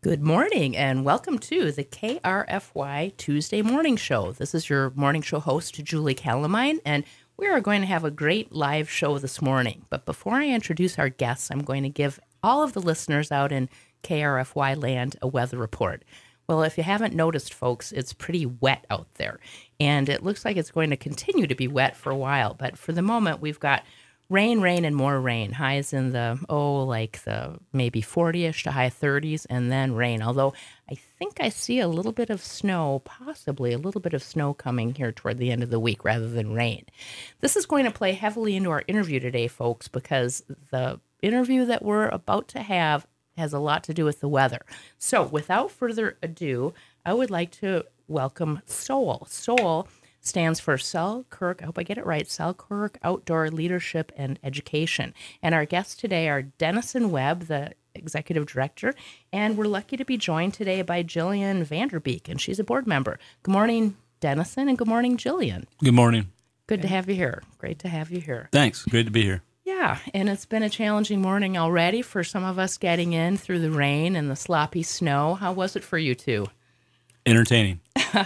Good morning and welcome to the KRFY Tuesday Morning Show. This is your morning show host, Julie Calamine, and we are going to have a great live show this morning. But before I introduce our guests, I'm going to give all of the listeners out in KRFY land a weather report. Well, if you haven't noticed, folks, it's pretty wet out there, and it looks like it's going to continue to be wet for a while. But for the moment, we've got rain, and more rain. Highs in the, maybe 40-ish to high 30s, and then rain. Although I think I see a little bit of snow, possibly a little bit of snow coming here toward the end of the week rather than rain. This is going to play heavily into our interview today, folks, because the interview that we're about to have has a lot to do with the weather. So without further ado, I would like to welcome SOUL. SOUL stands for Selkirk, I hope I get it right, Selkirk Outdoor Leadership and Education. And our guests today are Dennison Webb, the Executive Director, and we're lucky to be joined today by Jillian Vanderbeek, and she's a board member. Good morning, Dennison, and good morning, Jillian. Good morning. Good to have you here. Great to have you here. Thanks. Great to be here. Yeah, and it's been a challenging morning already for some of us getting in through the rain and the sloppy snow. How was it for you two? Entertaining.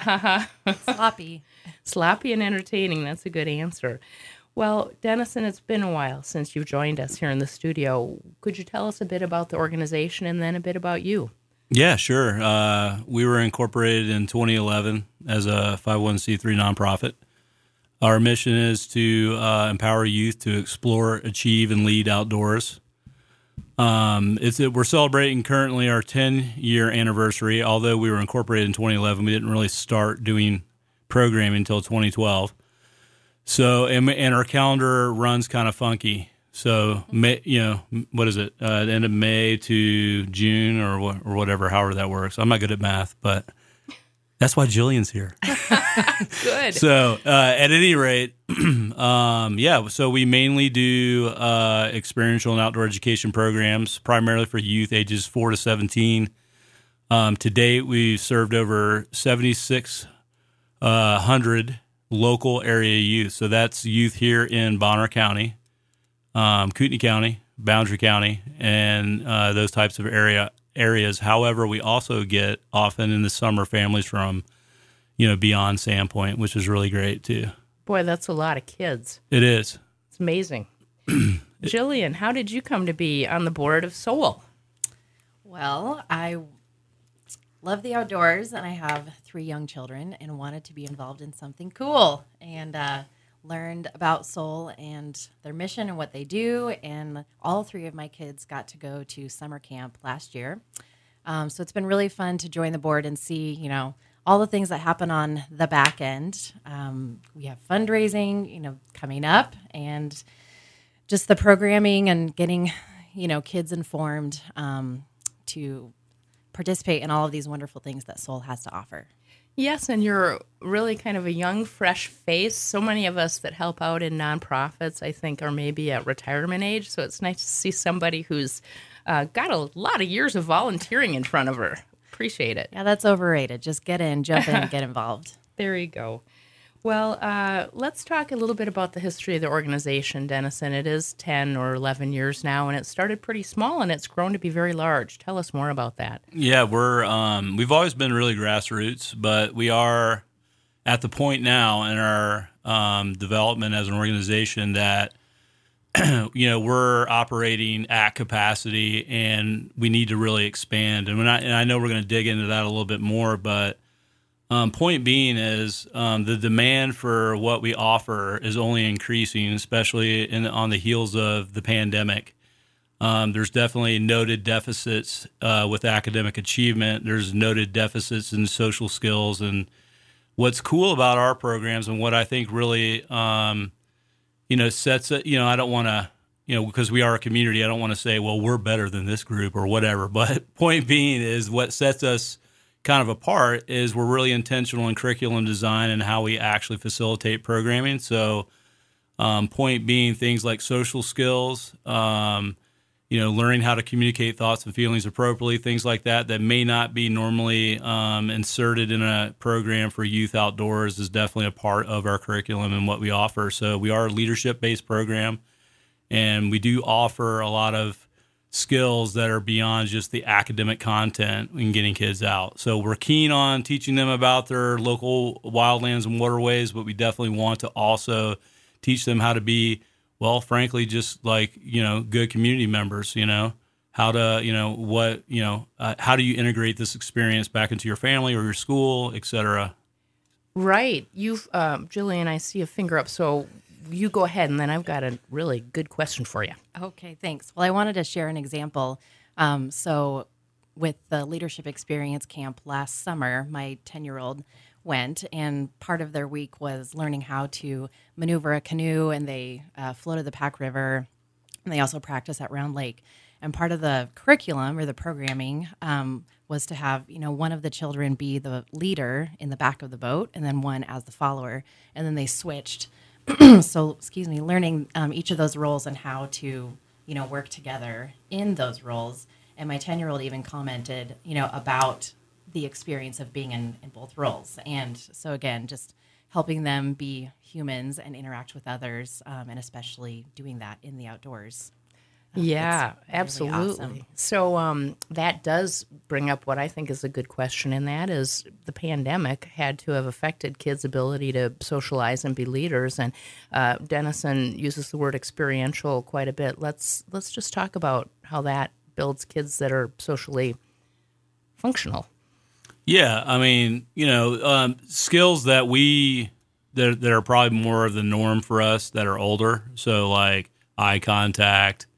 Sloppy and entertaining. That's a good answer. Well, Dennison, it's been a while since you've joined us here in the studio. Could you tell us a bit about the organization and then a bit about you? Yeah, sure. We were incorporated in 2011 as a 501c3 nonprofit. Our mission is to empower youth to explore, achieve, and lead outdoors. We're celebrating currently our 10-year anniversary. Although we were incorporated in 2011, we didn't really start doing programming until 2012. So, and our calendar runs kind of funky. So, May, what is it? The end of May to June or whatever, however that works. I'm not good at math, but that's why Jillian's here. Good. So, at any rate, so we mainly do experiential and outdoor education programs, primarily for youth ages 4 to 17. To date, we've served over 7,600 local area youth. So that's youth here in Bonner County, Kootenai County, Boundary County, and those types of areas. However, we also get often in the summer families from, beyond Sandpoint, which is really great too. Boy, that's a lot of kids. It is. It's amazing. Jillian, how did you come to be on the board of SOUL? Well, I love the outdoors, and I have 3 young children and wanted to be involved in something cool, and learned about SOUL and their mission and what they do, and all 3 of my kids got to go to summer camp last year. So it's been really fun to join the board and see, all the things that happen on the back end. We have fundraising, coming up, and just the programming and getting, kids informed to participate in all of these wonderful things that SOUL has to offer. Yes, and you're really kind of a young, fresh face. So many of us that help out in nonprofits, I think, are maybe at retirement age. So it's nice to see somebody who's got a lot of years of volunteering in front of her. Appreciate it. Yeah, that's overrated. Just get in, jump in, and get involved. There you go. Well, let's talk a little bit about the history of the organization, Dennison. It is 10 or 11 years now, and it started pretty small, and it's grown to be very large. Tell us more about that. Yeah, we've always been really grassroots, but we are at the point now in our development as an organization that we're operating at capacity, and we need to really expand. And I know we're going to dig into that a little bit more, but point being is the demand for what we offer is only increasing, especially on the heels of the pandemic. There's definitely noted deficits with academic achievement. There's noted deficits in social skills. And what's cool about our programs and what I think really sets it, I don't want to, because we are a community, I don't want to say, well, we're better than this group or whatever. But point being is what sets us kind of apart is we're really intentional in curriculum design and how we actually facilitate programming. So point being things like social skills, learning how to communicate thoughts and feelings appropriately, things like that may not be normally inserted in a program for youth outdoors is definitely a part of our curriculum and what we offer. So we are a leadership-based program, and we do offer a lot of skills that are beyond just the academic content in getting kids out. So we're keen on teaching them about their local wildlands and waterways, but we definitely want to also teach them how to be, well, frankly, just like, good community members, how to, how do you integrate this experience back into your family or your school, et cetera. Right. You've, Jillian, I see a finger up, so you go ahead, and then I've got a really good question for you. Okay, thanks. Well, I wanted to share an example. So with the Leadership Experience Camp last summer, my 10-year-old went, and part of their week was learning how to maneuver a canoe, and they floated the Pack River, and they also practiced at Round Lake. And part of the curriculum or the programming was to have, one of the children be the leader in the back of the boat, and then one as the follower. And then they switched. So, learning each of those roles and how to, work together in those roles. And my 10-year-old even commented, about the experience of being in both roles. And so, again, just helping them be humans and interact with others, and especially doing that in the outdoors. Yeah, Really absolutely. awesome. So that does bring up what I think is a good question, and that is the pandemic had to have affected kids' ability to socialize and be leaders. And Dennison uses the word experiential quite a bit. Let's just talk about how that builds kids that are socially functional. Yeah, I mean, skills that that are probably more of the norm for us that are older. So like eye contact,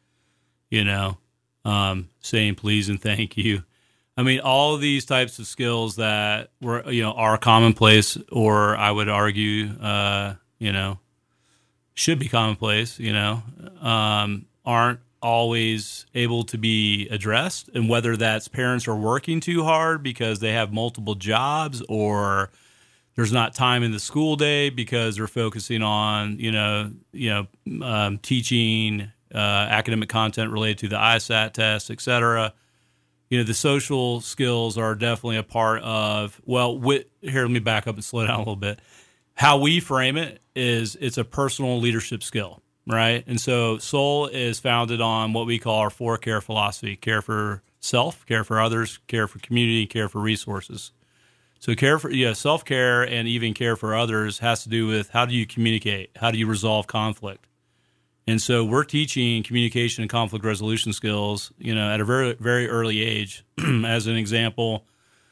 saying please and thank you. I mean, all of these types of skills that are commonplace, or I would argue, should be commonplace, aren't always able to be addressed. And whether that's parents are working too hard because they have multiple jobs, or there's not time in the school day because they're focusing on, teaching academic content related to the ISAT test, et cetera. The social skills are definitely a part of, here, let me back up and slow down a little bit. How we frame it is it's a personal leadership skill, right? And so SOUL is founded on what we call our 4 care philosophy: care for self, care for others, care for community, care for resources. So self-care and even care for others has to do with how do you communicate? How do you resolve conflict? And so we're teaching communication and conflict resolution skills, at a very, very early age. As an example,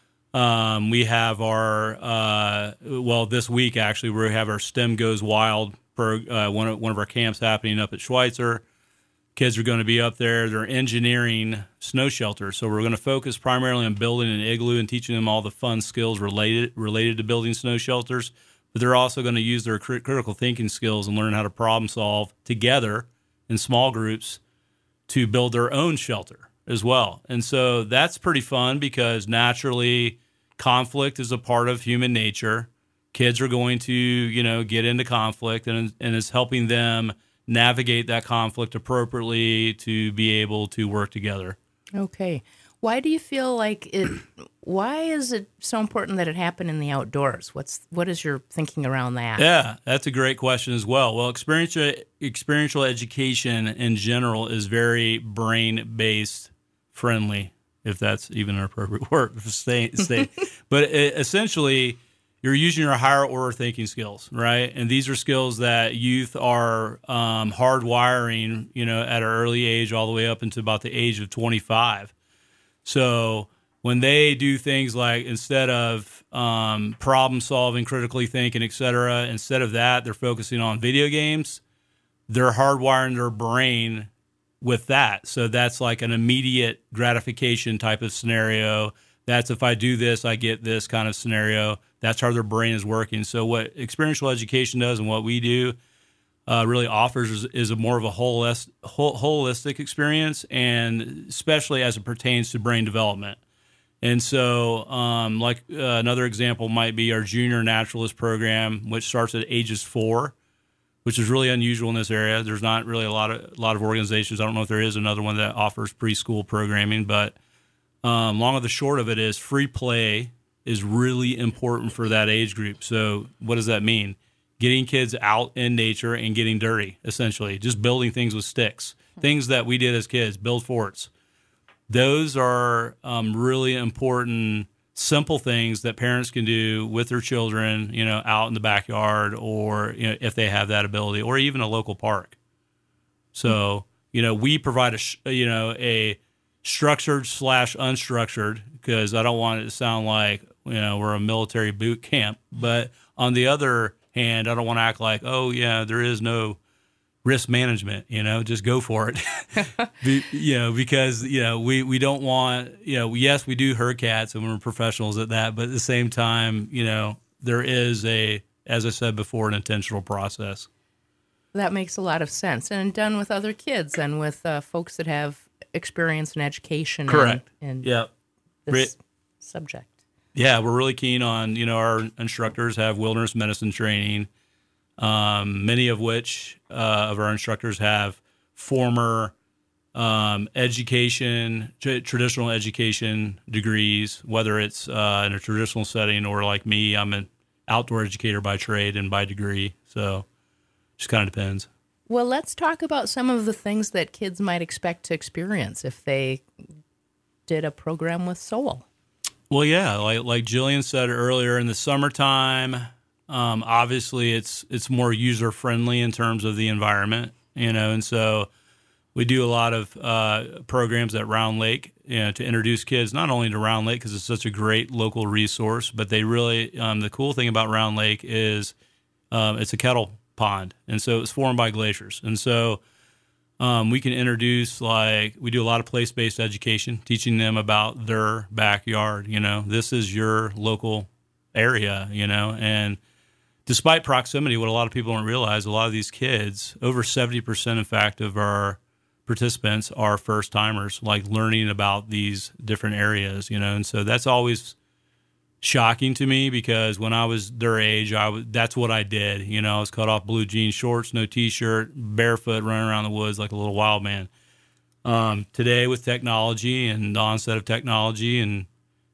we have our, this week actually, we have our STEM Goes Wild, one of our camps happening up at Schweitzer. Kids are going to be up there. They're engineering snow shelters. So we're going to focus primarily on building an igloo and teaching them all the fun skills related to building snow shelters. But they're also going to use their critical thinking skills and learn how to problem solve together in small groups to build their own shelter as well. And so that's pretty fun because naturally conflict is a part of human nature. Kids are going to, get into conflict, and it's helping them navigate that conflict appropriately to be able to work together. Okay. Why do you feel like why is it so important that it happen in the outdoors? What is your thinking around that? Yeah, that's a great question as well. Well, experiential education in general is very brain-based friendly, if that's even an appropriate word to say. But essentially, you're using your higher order thinking skills, right? And these are skills that youth are hardwiring, at an early age all the way up into about the age of 25. So when they do things like, instead of problem solving, critically thinking, et cetera, instead of that, they're focusing on video games, they're hardwiring their brain with that. So that's like an immediate gratification type of scenario. That's if I do this, I get this kind of scenario. That's how their brain is working. So what experiential education does and what we do really offers is a more of a holistic experience, and especially as it pertains to brain development. And so another example might be our junior naturalist program, which starts at ages 4, which is really unusual in this area. There's not really a lot of organizations. I don't know if there is another one that offers preschool programming, but long of the short of it is free play is really important for that age group. So what does that mean? getting kids out in nature and getting dirty, essentially, just building things with sticks, things that we did as kids, build forts. Those are really important, simple things that parents can do with their children, out in the backyard, or, if they have that ability, or even a local park. So, we provide a structured / unstructured, because I don't want it to sound like, we're a military boot camp. But on the other hand, I don't want to act like, oh, yeah, there is no risk management, just go for it. Because, we don't want, yes, we do herd cats and we're professionals at that. But at the same time, there is as I said before, an intentional process. That makes a lot of sense, and done with other kids and with folks that have experience in education. Correct. And yep. This subject. Yeah, we're really keen on, our instructors have wilderness medicine training, many of which of our instructors have former traditional education degrees, whether it's in a traditional setting or like me, I'm an outdoor educator by trade and by degree. So just kind of depends. Well, let's talk about some of the things that kids might expect to experience if they did a program with Soul. Well, yeah, like Jillian said earlier, in the summertime, obviously it's more user friendly in terms of the environment, and so we do a lot of programs at Round Lake, to introduce kids not only to Round Lake because it's such a great local resource, but they really the cool thing about Round Lake is it's a kettle pond, and so it's formed by glaciers, and so we can introduce, we do a lot of place-based education, teaching them about their backyard. This is your local area, and despite proximity, what a lot of people don't realize, a lot of these kids, over 70%, in fact, of our participants are first-timers, learning about these different areas, and so that's always shocking to me, because when I was their age, that's what I did. I was cut off blue jean shorts, no T-shirt, barefoot, running around the woods like a little wild man. Today, with technology and the onset of technology, and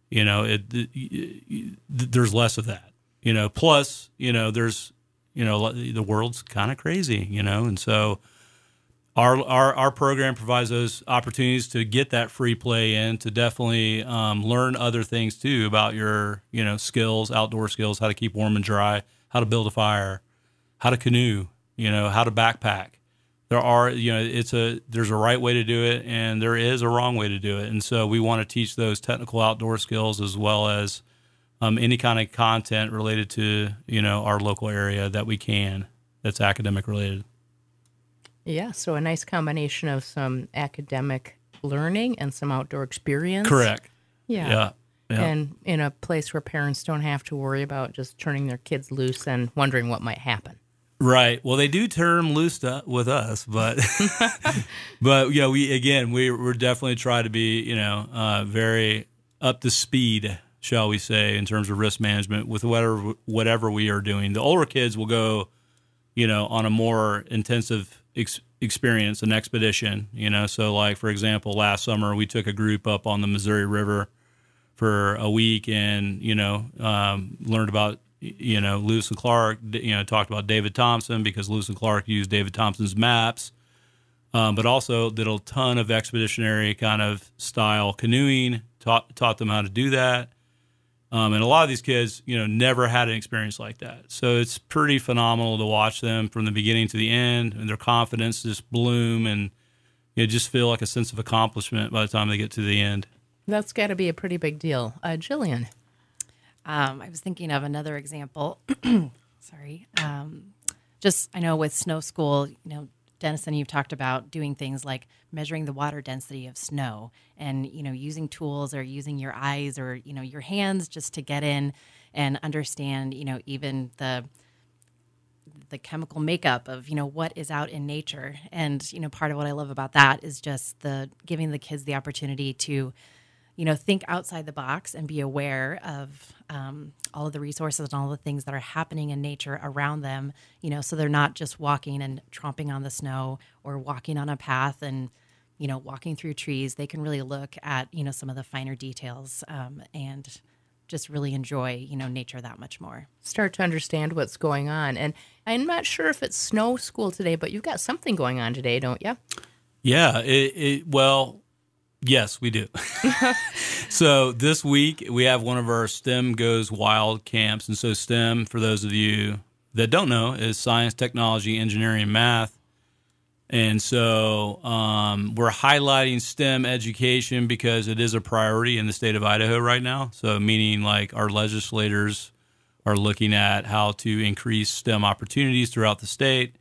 there's less of that. Plus, there's the world's kind of crazy, and so Our program provides those opportunities to get that free play in, to definitely learn other things too about your skills, outdoor skills, how to keep warm and dry, how to build a fire, how to canoe, how to backpack. There's a right way to do it, and there is a wrong way to do it, and so we want to teach those technical outdoor skills as well as any kind of content related to our local area that we can, that's academic related. Yeah, so a nice combination of some academic learning and some outdoor experience. Correct. Yeah. And in a place where parents don't have to worry about just turning their kids loose and wondering what might happen. Right. Well, they do turn them loose with us, but we're definitely trying to be very up to speed, shall we say, in terms of risk management with whatever we are doing. The older kids will go, on a more intensive experience, an expedition, so for example, last summer we took a group up on the Missouri River for a week and, learned about, Lewis and Clark, talked about David Thompson because Lewis and Clark used David Thompson's maps, but also did a ton of expeditionary kind of style canoeing, taught them how to do that. And a lot of these kids, never had an experience like that. So it's pretty phenomenal to watch them from the beginning to the end, and their confidence just bloom, and just feel like a sense of accomplishment by the time they get to the end. That's got to be a pretty big deal. Jillian. I was thinking of another example. Sorry. I know with snow school, Dennison, you've talked about doing things like measuring the water density of snow and, using tools or using your eyes or, your hands just to get in and understand, even the chemical makeup of, what is out in nature. And, part of what I love about that is just giving the kids the opportunity to, think outside the box and be aware of all of the resources and all the things that are happening in nature around them, so they're not just walking and tromping on the snow or walking on a path and, walking through trees. They can really look at, some of the finer details and just really enjoy, nature that much more. Start to understand what's going on. And I'm not sure if it's snow school today, but you've got something going on today, don't you? Yeah. Well, yes, we do. So this week we have one of our STEM Goes Wild camps. And so STEM, for those of you that don't know, is science, technology, engineering, and math. And so we're highlighting STEM education because it is a priority in the state of Idaho right now. So meaning like our legislators are looking at how to increase STEM opportunities throughout the state.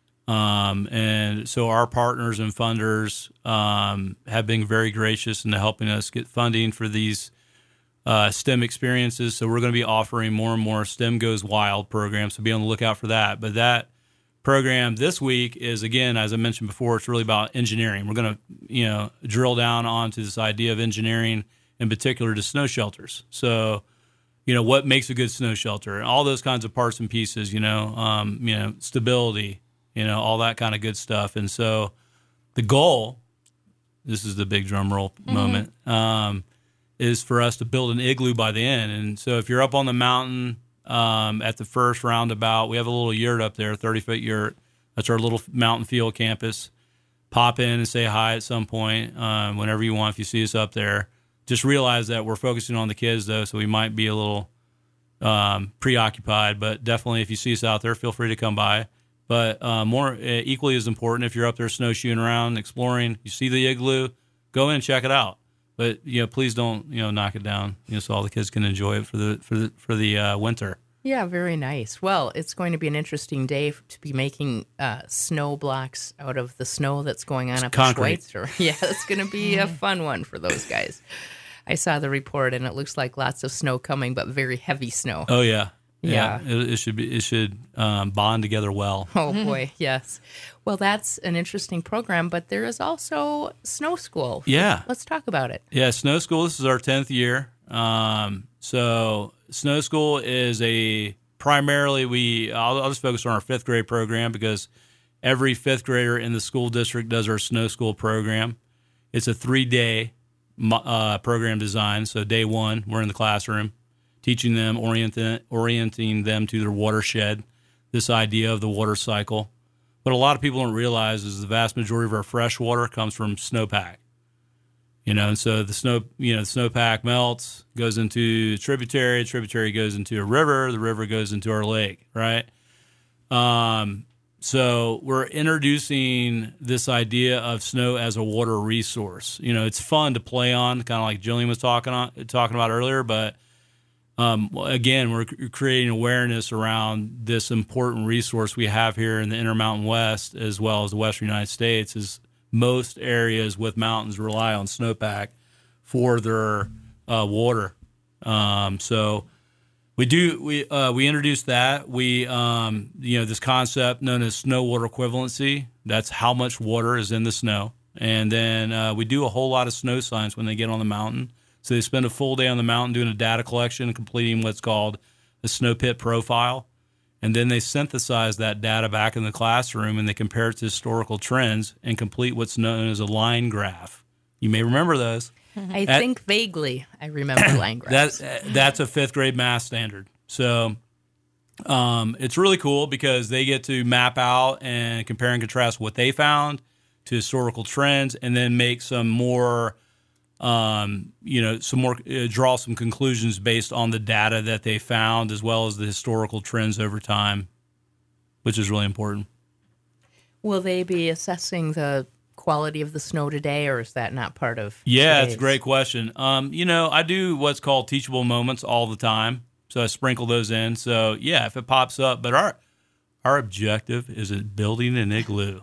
And so our partners and funders have been very gracious in helping us get funding for these STEM experiences. So we're going to be offering more and more STEM Goes Wild programs. So be on the lookout for that. But that program this week is, again, as I mentioned before, it's really about engineering. We're going to, drill down onto this idea of engineering, in particular to snow shelters. So, what makes a good snow shelter and all those kinds of parts and pieces, stability, all that kind of good stuff. And so the goal, this is the big drum roll moment, is for us to build an igloo by the end. And so if you're up on the mountain at the first roundabout, we have a little yurt up there, 30-foot yurt. That's our little mountain field campus. Pop in and say hi at some point whenever you want if you see us up there. Just realize that we're focusing on the kids, though, so we might be a little preoccupied. But definitely if you see us out there, feel free to come by. But more equally as important, if you're up there snowshoeing around, exploring, you see the igloo, go in and check it out. But please don't knock it down, so all the kids can enjoy it for the winter. Yeah, very nice. Well, it's going to be an interesting day to be making snow blocks out of the snow that's going on up in Schweitzer. Yeah, it's going to be a fun one for those guys. I saw the report, and it looks like lots of snow coming, but very heavy snow. Oh yeah. Yeah, it should bond together well. Oh boy, yes. Well, that's an interesting program, but there is also Snow School. Yeah, let's talk about it. Yeah, Snow School. This is our 10th year. So Snow School is primarily I'll just focus on our 5th grade program because every 5th grader in the school district does our Snow School program. It's a 3-day program design. So day one, we're in the classroom, teaching them, orienting them to their watershed, this idea of the water cycle. What a lot of people don't realize is the vast majority of our fresh water comes from snowpack. And so the snowpack melts, goes into tributary goes into a river, the river goes into our lake, right? So we're introducing this idea of snow as a water resource. It's fun to play on, kind of like Jillian was talking about earlier, but again, we're creating awareness around this important resource we have here in the Intermountain West as well as the Western United States. Is most areas with mountains rely on snowpack for their water. So we introduced that. We this concept known as snow water equivalency. That's how much water is in the snow, and then we do a whole lot of snow science when they get on the mountain. So they spend a full day on the mountain doing a data collection and completing what's called a snow pit profile. And then they synthesize that data back in the classroom and they compare it to historical trends and complete what's known as a line graph. You may remember those. I think vaguely I remember line graphs. That's a 5th grade math standard. So it's really cool because they get to map out and compare and contrast what they found to historical trends and then make some more draw some conclusions based on the data that they found as well as the historical trends over time, which is really important. Will they be assessing the quality of the snow today, or is that not part of Yeah, today's? it's a great question. I do what's called teachable moments all the time, so I sprinkle those in. So, yeah, if it pops up, but our objective is building an igloo.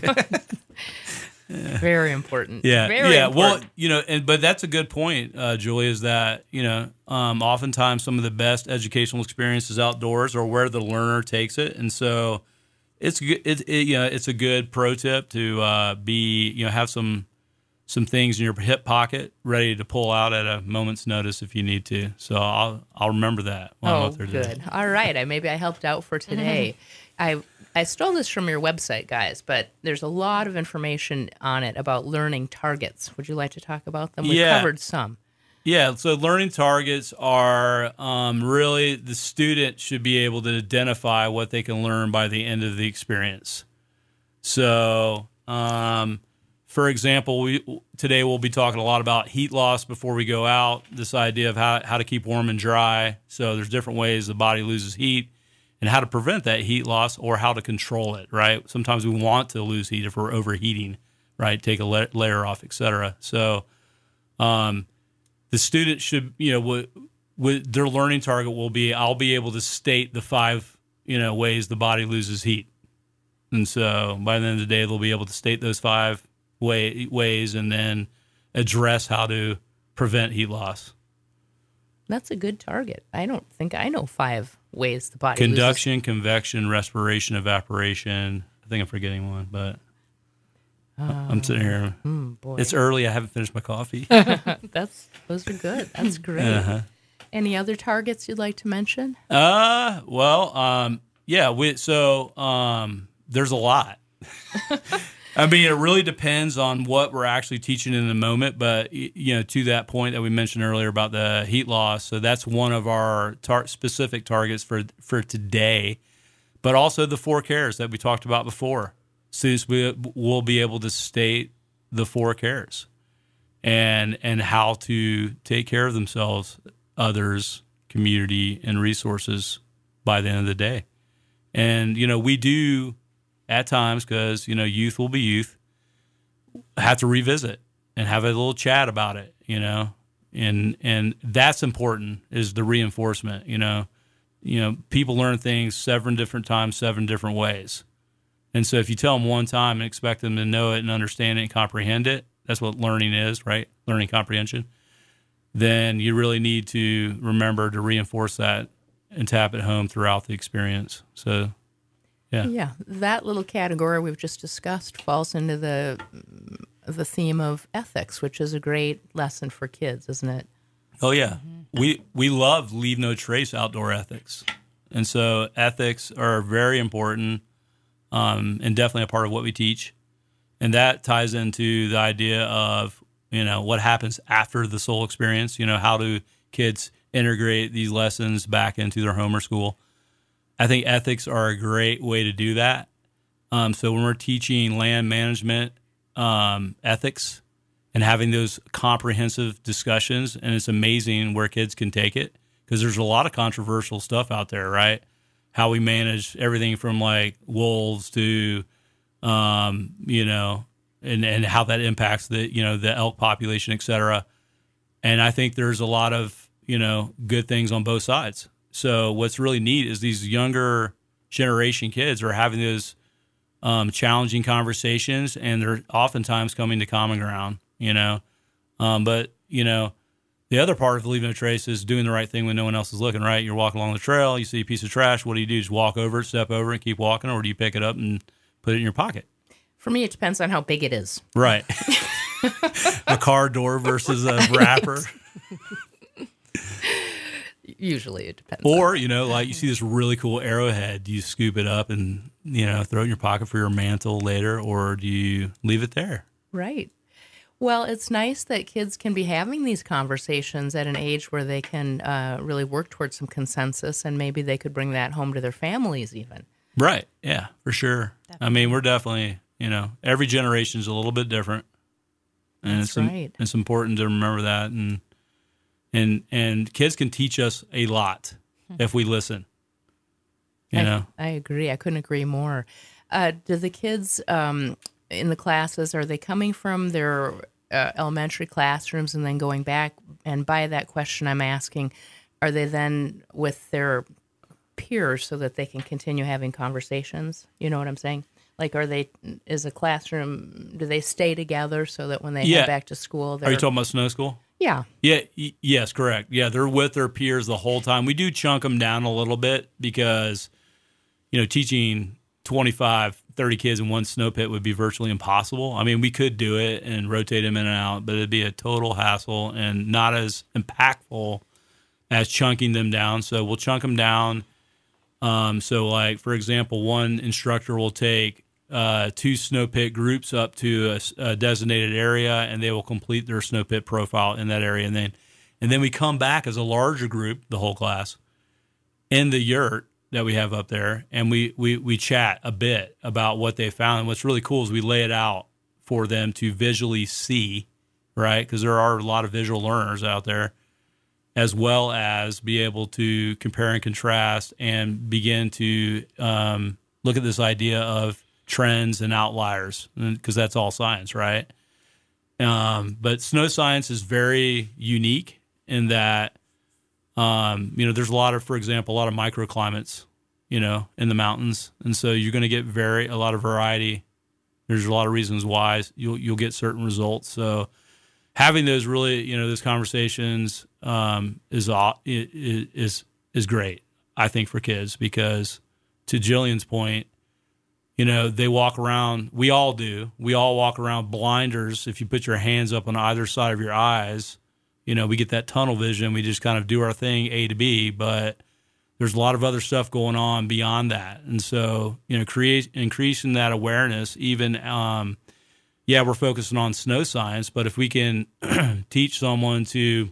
Very important. Yeah, Very important. Well, but that's a good point, Julie. Is that oftentimes some of the best educational experiences outdoors are where the learner takes it, and so it's a good pro tip to have some things in your hip pocket ready to pull out at a moment's notice if you need to. So I'll remember that while I'm up there today. Good. All right. Maybe I helped out for today. I stole this from your website, guys, but there's a lot of information on it about learning targets. Would you like to talk about them? We've covered some. Yeah, so learning targets are really the student should be able to identify what they can learn by the end of the experience. So, for example, today we'll be talking a lot about heat loss before we go out, this idea of how to keep warm and dry. So there's different ways the body loses heat and how to prevent that heat loss or how to control it, right? Sometimes we want to lose heat if we're overheating, right? Take a layer off, et cetera. So, the student should, with their learning target will be, I'll be able to state the 5, ways the body loses heat. And so by the end of the day, they'll be able to state those 5 ways and then address how to prevent heat loss. That's a good target. I don't think I know 5 ways the body Conduction, loses. convection, respiration, evaporation. I think I'm forgetting one, but I'm sitting here. Boy. It's early. I haven't finished my coffee. Those are good. That's great. Uh-huh. Any other targets you'd like to mention? Yeah. There's a lot. I mean, it really depends on what we're actually teaching in the moment. But, to that point that we mentioned earlier about the heat loss, so that's one of our specific targets for today. But also the 4 cares that we talked about before. Students will be able to state the 4 cares and how to take care of themselves, others, community, and resources by the end of the day. And, we do at times, because, youth will be youth, have to revisit and have a little chat about it, and that's important, is the reinforcement. People learn things 7 different times, 7 different ways. And so if you tell them one time and expect them to know it and understand it and comprehend it, that's what learning is, right? Learning comprehension. Then you really need to remember to reinforce that and tap it home throughout the experience. So, yeah. Yeah, that little category we've just discussed falls into the theme of ethics, which is a great lesson for kids, isn't it? Oh, yeah. Mm-hmm. We love leave no trace outdoor ethics. And so ethics are very important. And definitely a part of what we teach. And that ties into the idea of, what happens after the soul experience. How do kids integrate these lessons back into their home or school? I think ethics are a great way to do that. So when we're teaching land management ethics and having those comprehensive discussions, and it's amazing where kids can take it, because there's a lot of controversial stuff out there, right? How we manage everything from like wolves to, and how that impacts the elk population, et cetera. And I think there's a lot of, good things on both sides. So what's really neat is these younger generation kids are having those challenging conversations, and they're oftentimes coming to common ground, But, the other part of leaving a trace is doing the right thing when no one else is looking, right? You're walking along the trail, you see a piece of trash. What do? Just walk over it, step over it, and keep walking? Or do you pick it up and put it in your pocket? For me, it depends on how big it is. Right. A car door versus a wrapper. Usually it depends. Or, like you see this really cool arrowhead. Do you scoop it up and, throw it in your pocket for your mantle later? Or do you leave it there? Right. Well, it's nice that kids can be having these conversations at an age where they can really work towards some consensus, and maybe they could bring that home to their families even. Right. Yeah, for sure. Definitely. I mean, we're definitely, every generation is a little bit different. And That's right. It's important to remember that. And kids can teach us a lot if we listen. I agree. I couldn't agree more. Do the kids in the classes, are they coming from their elementary classrooms and then going back? And by that question I'm asking, are they then with their peers so that they can continue having conversations? You know what I'm saying? Like, is a classroom, do they stay together so that when they head back to school? Are you talking about snow school? Yeah. Yeah. Yes, correct. Yeah, they're with their peers the whole time. We do chunk them down a little bit because, teaching 25, 30 kids in one snow pit would be virtually impossible. I mean, we could do it and rotate them in and out, but it'd be a total hassle and not as impactful as chunking them down. So we'll chunk them down. So, like, for example, one instructor will take 2 snow pit groups up to a designated area, and they will complete their snow pit profile in that area. And And then we come back as a larger group, the whole class, in the yurt that we have up there, and we chat a bit about what they found. And what's really cool is we lay it out for them to visually see, right? Because there are a lot of visual learners out there, as well as be able to compare and contrast and begin to look at this idea of trends and outliers, because that's all science, right? But snow science is very unique in that, there's for example, a lot of microclimates, in the mountains. And so you're going to get a lot of variety. There's a lot of reasons why you'll get certain results. So having those really, those conversations is great, I think, for kids, because to Jillian's point, they walk around, we all do. We all walk around blinders. If you put your hands up on either side of your eyes, we get that tunnel vision. We just kind of do our thing A to B, but there's a lot of other stuff going on beyond that. And so, increasing that awareness, even, we're focusing on snow science, but if we can teach someone to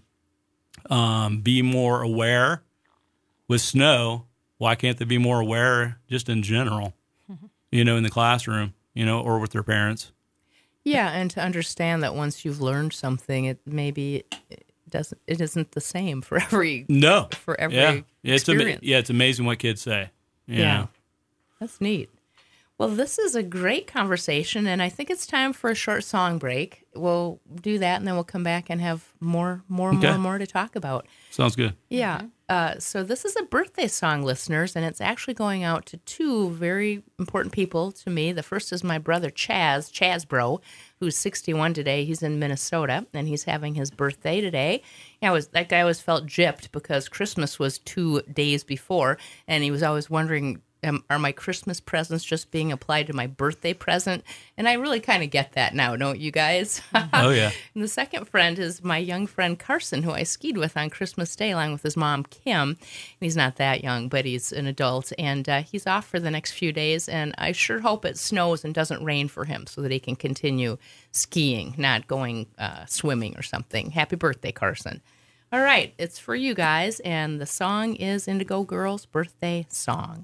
be more aware with snow, why can't they be more aware just in general, in the classroom, or with their parents? Yeah, and to understand that once you've learned something, it isn't the same for every experience. It's amazing what kids say. Yeah, that's neat. Well, this is a great conversation, and I think it's time for a short song break. We'll do that, and then we'll come back and have more to talk about. Sounds good. Yeah. So this is a birthday song, listeners, and it's actually going out to two very important people to me. The first is my brother Chaz Bro, who's 61 today. He's in Minnesota, and he's having his birthday today. That guy always felt gypped because Christmas was 2 days before, and he was always wondering, are my Christmas presents just being applied to my birthday present? And I really kind of get that now, don't you guys? Oh, yeah. And the second friend is my young friend Carson, who I skied with on Christmas Day along with his mom, Kim. He's not that young, but he's an adult, and he's off for the next few days, and I sure hope it snows and doesn't rain for him so that he can continue skiing, not going swimming or something. Happy birthday, Carson. All right, it's for you guys, and the song is Indigo Girls' birthday song.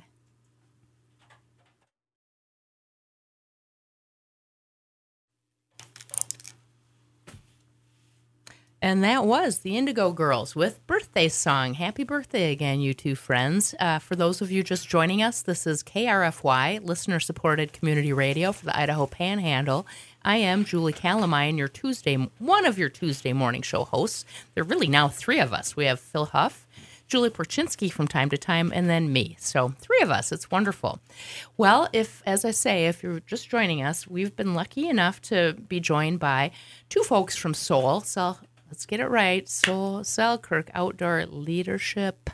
And that was the Indigo Girls with Birthday Song. Happy birthday again, you two friends. For those of you just joining us, this is KRFY, listener-supported community radio for the Idaho Panhandle. I am Julie Calamine, one of your Tuesday morning show hosts. There are really now three of us. We have Phil Huff, Julie Porchinski from time to time, and then me. So 3 of us. It's wonderful. Well, as I say, if you're just joining us, we've been lucky enough to be joined by 2 folks from Soul. So let's get it right. Selkirk Outdoor Leadership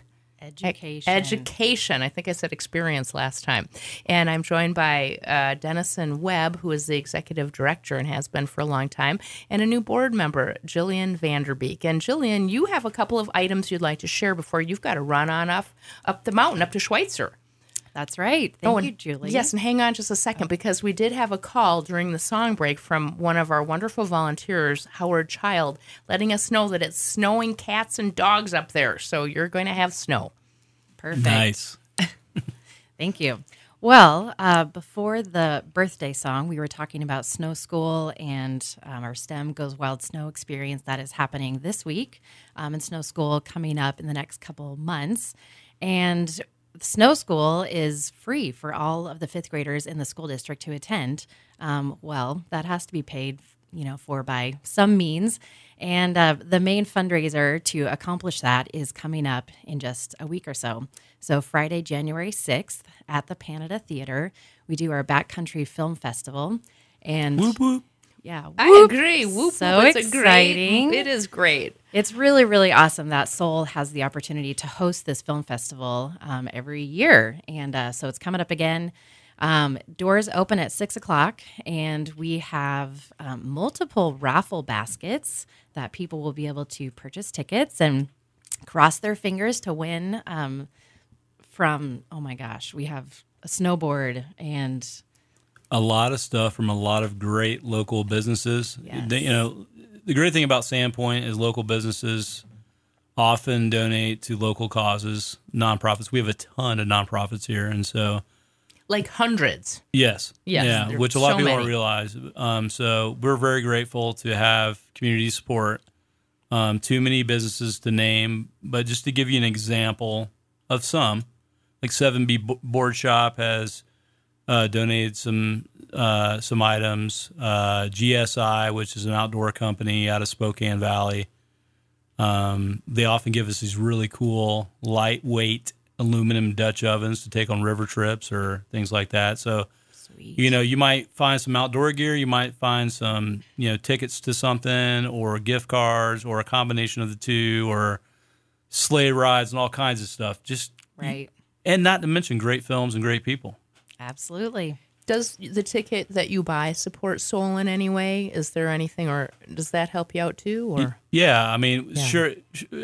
Education. I think I said experience last time. And I'm joined by Dennison Webb, who is the executive director and has been for a long time, and a new board member, Jillian Vanderbeek. And Jillian, you have a couple of items you'd like to share before you've got to run on up the mountain, up to Schweitzer. That's right. Thank you, Julie. Yes, and hang on just a second, because we did have a call during the song break from one of our wonderful volunteers, Howard Child, letting us know that it's snowing cats and dogs up there. So you're going to have snow. Perfect. Nice. Thank you. Well, before the birthday song, we were talking about Snow School and our STEM Goes Wild Snow experience that is happening this week, and Snow School coming up in the next couple months. And Snow School is free for all of the 5th graders in the school district to attend. Well, that has to be paid, for by some means. And the main fundraiser to accomplish that is coming up in just a week or so. So Friday, January 6th at the Panada Theater, we do our Backcountry Film Festival. And whoop, whoop. Yeah, whoop. I agree. Whoop, so whoop. exciting. It is great. It's really, really awesome that Soul has the opportunity to host this film festival every year. And so it's coming up again. Doors open at 6:00, and we have multiple raffle baskets that people will be able to purchase tickets and cross their fingers to win from, oh my gosh, we have a snowboard and a lot of stuff from a lot of great local businesses. Yes. The great thing about Sandpoint is local businesses often donate to local causes, nonprofits. We have a ton of nonprofits here, and so Like hundreds. yes, Yes, yeah, there are which a lot so of people many. don't realize. So we're very grateful to have community support. Too many businesses to name, but just to give you an example of some, like 7B Board Shop has donated some items. GSI, which is an outdoor company out of Spokane Valley, they often give us these really cool, lightweight aluminum Dutch ovens to take on river trips or things like that. So, Sweet. you might find some outdoor gear, you might find some, tickets to something or gift cards or a combination of the two or sleigh rides and all kinds of stuff. Just Right. and not to mention great films and great people. Absolutely. Does the ticket that you buy support Soul in any way? Is there anything, or does that help you out too? Or Yeah, I mean, Yeah. sure.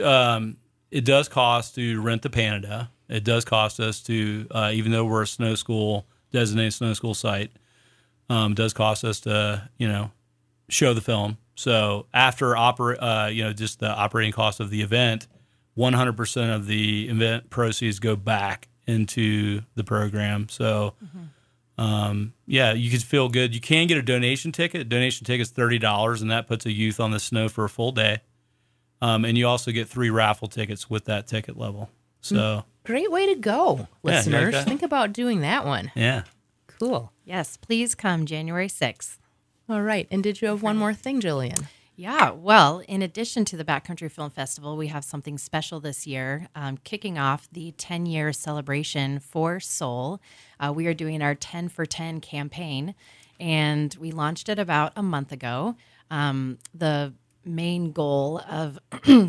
It does cost to rent the Panada. It does cost us to, even though we're a snow school, designated snow school site, it does cost us to, show the film. So after just the operating cost of the event, 100% of the event proceeds go back into the program. So, you can feel good. You can get a donation ticket. A donation ticket is $30, and that puts a youth on the snow for a full day. And you also get 3 raffle tickets with that ticket level. So, great way to go, Yeah, you like listeners. that? Think about doing that one. yeah. Cool. Yes, please come January 6th. All right. And did you have one more thing, Jillian? Yeah, well, in addition to the Backcountry Film Festival, we have something special this year, kicking off the 10-year celebration for Soul. We are doing our 10 for 10 campaign, and we launched it about a month ago. The main goal of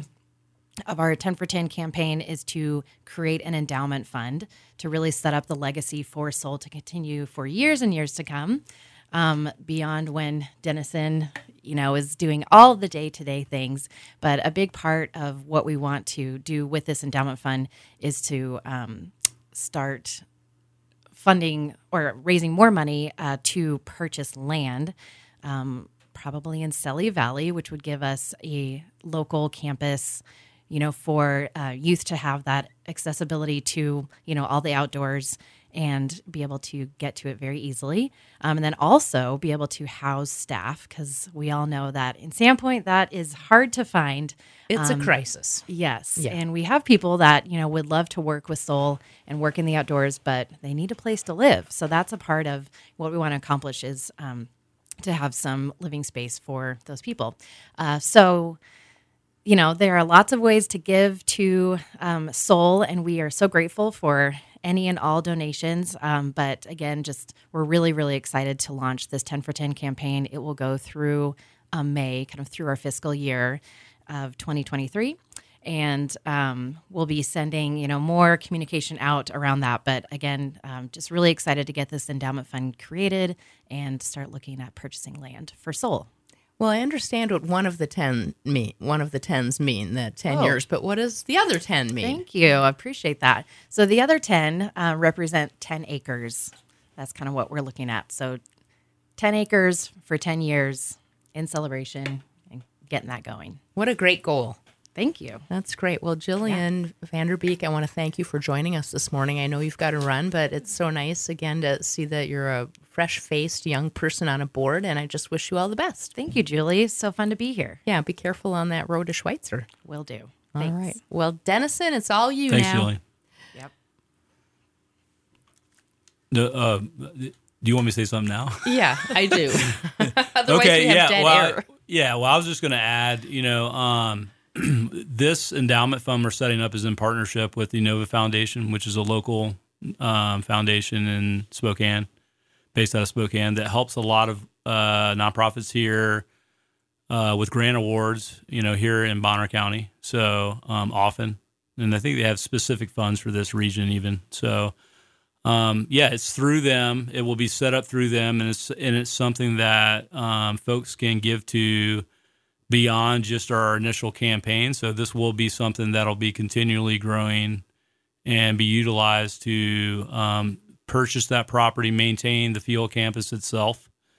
our 10 for 10 campaign is to create an endowment fund to really set up the legacy for Soul to continue for years and years to come, beyond when Denison, is doing all the day-to-day things. But a big part of what we want to do with this endowment fund is to start funding or raising more money to purchase land, probably in Selly Valley, which would give us a local campus, for youth to have that accessibility to, all the outdoors and be able to get to it very easily. And then also be able to house staff, because we all know that in Sandpoint, that is hard to find. It's a crisis. Yes. Yeah. And we have people that, would love to work with Soul and work in the outdoors, but they need a place to live. So that's a part of what we want to accomplish is to have some living space for those people. There are lots of ways to give to Soul, and we are so grateful for any and all donations. But again, we're really, really excited to launch this 10 for 10 campaign. It will go through May, kind of through our fiscal year of 2023. And we'll be sending, more communication out around that. But again, just really excited to get this endowment fund created and start looking at purchasing land for Soul. Well, I understand what one of the 10 mean. One of the 10s mean that 10 Oh. years, but what does the other 10 mean? Thank you. I appreciate that. So the other 10 represent 10 acres. That's kind of what we're looking at. So 10 acres for 10 years in celebration and getting that going. What a great goal. Thank you. That's great. Well, Jillian Vanderbeek, I want to thank you for joining us this morning. I know you've got to run, but it's so nice, again, to see that you're a fresh-faced young person on a board, and I just wish you all the best. Thank you, Julie. It's so fun to be here. Yeah, be careful on that road to Schweitzer. Will do. All Thanks. right. Well, Denison, it's all you Thanks, now. Julie. Yep. Do you want me to say something now? Yeah, I do. Otherwise, we have dead air. Well, I was just going to add, this endowment fund we're setting up is in partnership with the Nova Foundation, which is a local foundation in Spokane, based out of Spokane, that helps a lot of nonprofits here with grant awards, here in Bonner County. So often, and I think they have specific funds for this region even. So it's through them. It will be set up through them, and it's something that folks can give to beyond just our initial campaign. So this will be something that'll be continually growing and be utilized to purchase that property, maintain the field campus itself,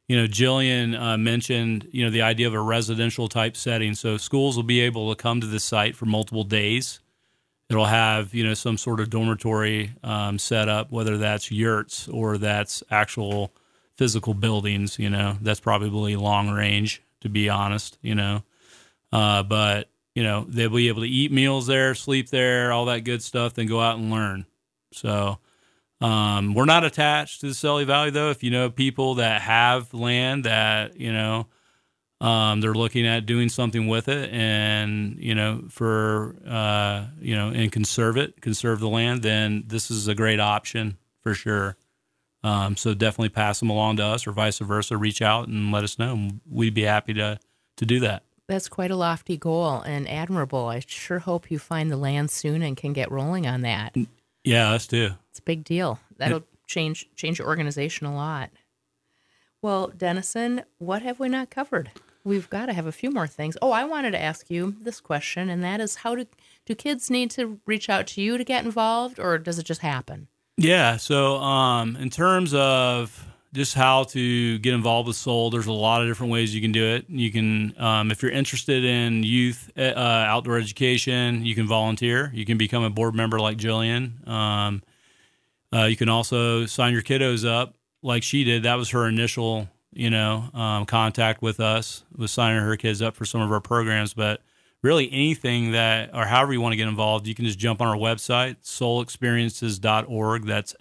Jillian mentioned, the idea of a residential type setting. So schools will be able to come to this site for multiple days. It'll have, some sort of dormitory set up, whether that's yurts or that's actual physical buildings. That's probably long range, to be honest. But they'll be able to eat meals there, sleep there, all that good stuff, then go out and learn. So. We're not attached to the Selly Valley, though. If you know people that have land that, they're looking at doing something with it and, and conserve the land, then this is a great option for sure. So definitely pass them along to us or vice versa. Reach out and let us know. We'd be happy to do that. That's quite a lofty goal and admirable. I sure hope you find the land soon and can get rolling on that. Yeah, us too. It's a big deal. That'll change your organization a lot. Well, Dennison, what have we not covered? We've got to have a few more things. Oh, I wanted to ask you this question, and that is, how do kids need to reach out to you to get involved, or does it just happen? Yeah, so in terms of just how to get involved with Soul, there's a lot of different ways you can do it. You can, if you're interested in youth outdoor education, you can volunteer. You can become a board member like Jillian. You can also sign your kiddos up like she did. That was her initial, contact with us, was signing her kids up for some of our programs. But really anything or however you want to get involved, you can just jump on our website, soulexperiences.org. That's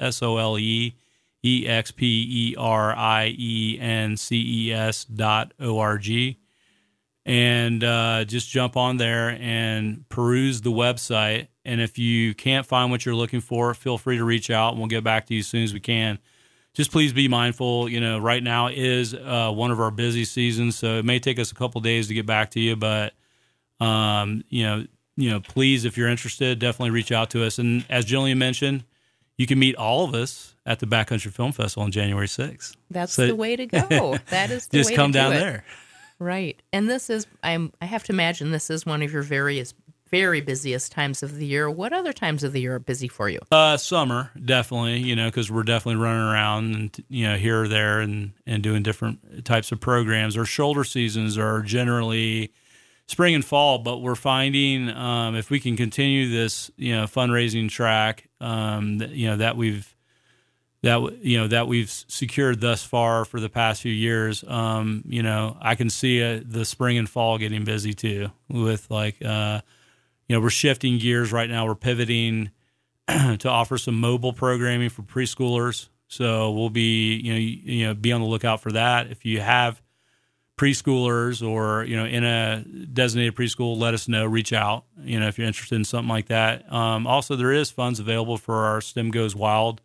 SOLEXPERIENCES.org. And just jump on there and peruse the website. And if you can't find what you're looking for, feel free to reach out and we'll get back to you as soon as we can. Just please be mindful. Right now is one of our busy seasons, so it may take us a couple days to get back to you. But please, if you're interested, definitely reach out to us. And as Jillian mentioned, you can meet all of us at the Backcountry Film Festival on January 6th. That's the way to go. That is the way to do it. Just come down there. Right. And this is, I have to imagine this is one of your very busiest times of the year. What other times of the year are busy for you? Summer, definitely, because we're definitely running around and, here or there and doing different types of programs. Our shoulder seasons are generally spring and fall, but we're finding if we can continue this, fundraising track that we've secured thus far for the past few years, I can see the spring and fall getting busy too. With we're shifting gears right now. We're pivoting to offer some mobile programming for preschoolers. So we'll be be on the lookout for that. If you have preschoolers or, in a designated preschool, let us know, reach out, if you're interested in something like that. Also, there is funds available for our STEM Goes Wild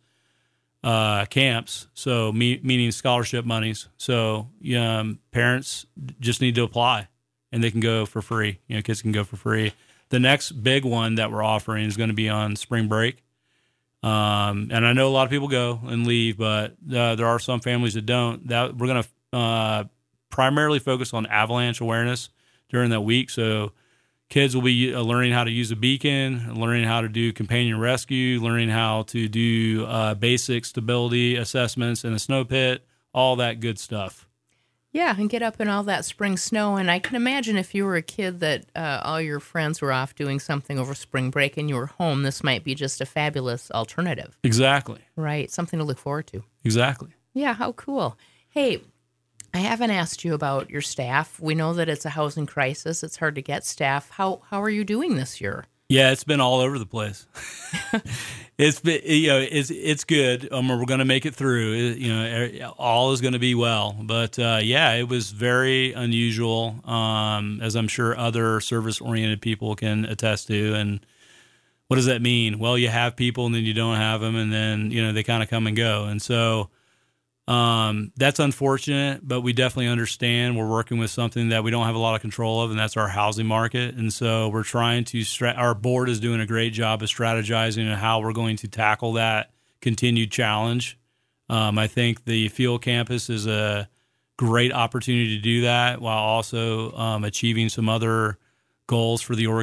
camps, so meaning scholarship monies. So parents just need to apply and they can go for free. Kids can go for free. The next big one that we're offering is going to be on spring break. And I know a lot of people go and leave, but there are some families that don't. That we're going to primarily focus on avalanche awareness during that week. So kids will be learning how to use a beacon, learning how to do companion rescue, learning how to do basic stability assessments in a snow pit, all that good stuff. Yeah, and get up in all that spring snow. And I can imagine if you were a kid that all your friends were off doing something over spring break and you were home, this might be just a fabulous alternative. Exactly. Right, something to look forward to. Exactly. Yeah, how cool. Hey, I haven't asked you about your staff. We know that it's a housing crisis. It's hard to get staff. How are you doing this year? Yeah, it's been all over the place. It's been, it's good. We're going to make it through. All is going to be well. But it was very unusual, as I'm sure other service-oriented people can attest to. And what does that mean? Well, you have people and then you don't have them, and then they kind of come and go. And so that's unfortunate, but we definitely understand we're working with something that we don't have a lot of control of, and that's our housing market. And so we're trying to, our board is doing a great job of strategizing on how we're going to tackle that continued challenge. I think the field campus is a great opportunity to do that while also achieving some other goals for the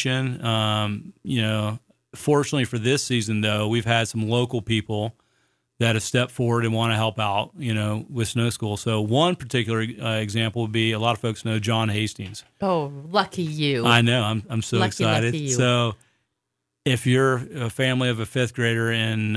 organization. Fortunately for this season, though, we've had some local people that have stepped forward and want to help out, with Snow School. So one particular example would be, a lot of folks know John Hastings. Oh, lucky you. I know. I'm so Lucky excited. you. So if you're a family of a fifth grader in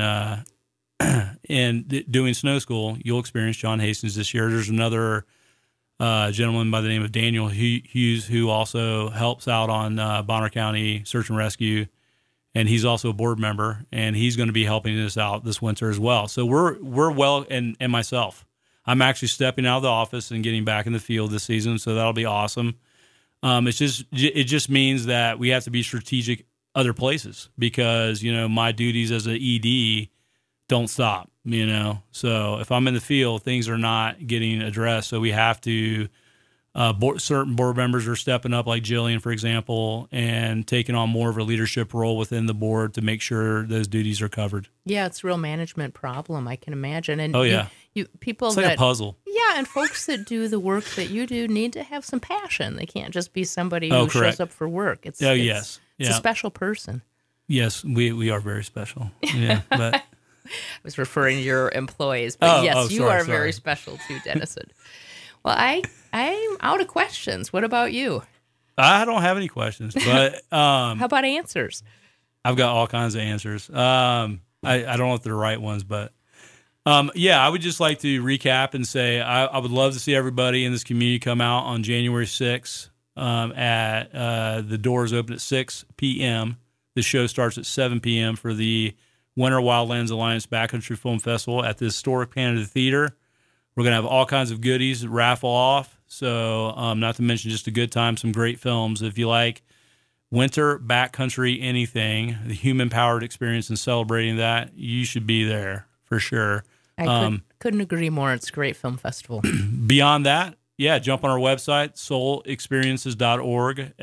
doing Snow School, you'll experience John Hastings this year. There's another gentleman by the name of Daniel Hughes who also helps out on Bonner County Search and Rescue, and he's also a board member, and he's going to be helping us out this winter as well. So we're well, and myself, I'm actually stepping out of the office and getting back in the field this season, so that'll be awesome. It just means that we have to be strategic other places, because my duties as an ED don't stop. So if I'm in the field, things are not getting addressed. So we have to. Certain board members are stepping up, like Jillian, for example, and taking on more of a leadership role within the board to make sure those duties are covered. Yeah, it's a real management problem, I can imagine. And oh yeah, you people it's like a puzzle. Yeah, and folks that do the work that you do need to have some passion. They can't just be somebody who shows up for work. It's yes, it's a special person. Yes, we are very special. Yeah, but I was referring to your employees, but you are very special too, Dennison. Well, I'm out of questions. What about you? I don't have any questions, but how about answers? I've got all kinds of answers. I don't know if they're the right ones, but I would just like to recap and say I would love to see everybody in this community come out on January 6th at the doors open at 6 p.m. The show starts at 7 p.m. for the Winter Wildlands Alliance Backcountry Film Festival at the historic Canada Theater. We're going to have all kinds of goodies raffle off. So not to mention just a good time, some great films. If you like winter, backcountry, anything, the human-powered experience and celebrating that, you should be there for sure. I couldn't agree more. It's a great film festival. Beyond that, jump on our website, soulexperiences.org,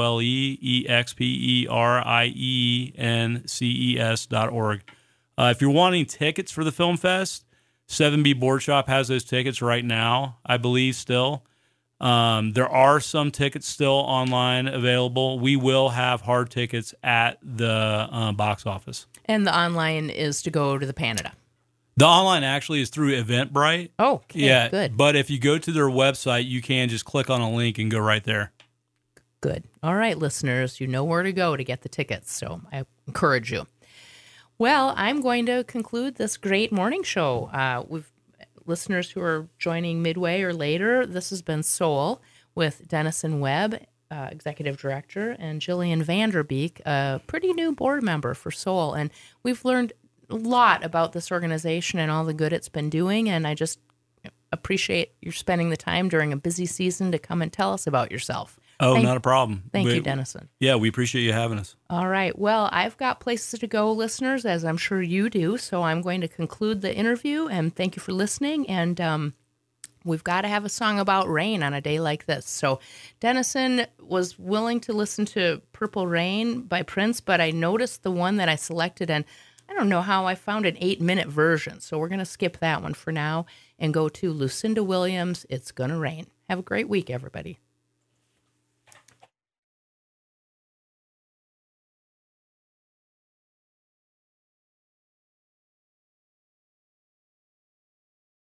SOLEXPERIENCES.org. If you're wanting tickets for the Film Fest, 7B Board Shop has those tickets right now, I believe, still. There are some tickets still online available. We will have hard tickets at the box office. And the online is to go to the Canada. The online actually is through Eventbrite. Oh, okay, yeah, good. But if you go to their website, you can just click on a link and go right there. Good. All right, listeners, you know where to go to get the tickets, so I encourage you. Well, I'm going to conclude this great morning show. We've listeners who are joining midway or later. This has been Soul with Dennison Webb, Executive Director, and Jillian Vanderbeek, a pretty new board member for Soul. And we've learned a lot about this organization and all the good it's been doing, and I just appreciate you spending the time during a busy season to come and tell us about yourself. Not a problem. Thank you, Dennison. Yeah, we appreciate you having us. All right. Well, I've got places to go, listeners, as I'm sure you do. So I'm going to conclude the interview, and thank you for listening. And we've got to have a song about rain on a day like this. So Dennison was willing to listen to Purple Rain by Prince, but I noticed the one that I selected, and I don't know how I found an 8-minute version. So we're going to skip that one for now and go to Lucinda Williams, It's Gonna Rain. Have a great week, everybody.